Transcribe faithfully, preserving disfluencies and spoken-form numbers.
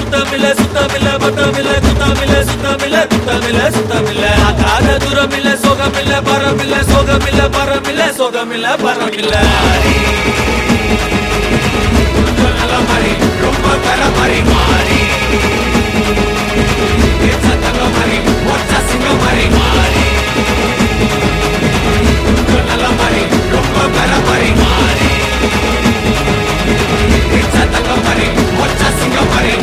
சுத்தமில்ல சுத்தமில்ல பத்தமில்ல குத்தமில்ல சுத்தமில்ல குத்தமில்ல சுத்தமில்ல ஆகாத தூரமில்ல சோகமில்ல பரமில்ல சோகமில்ல பரமில்ல சோகமில்ல பரமில்ல நல்ல மாதிரி ரொம்ப தர மாதிரி மாறி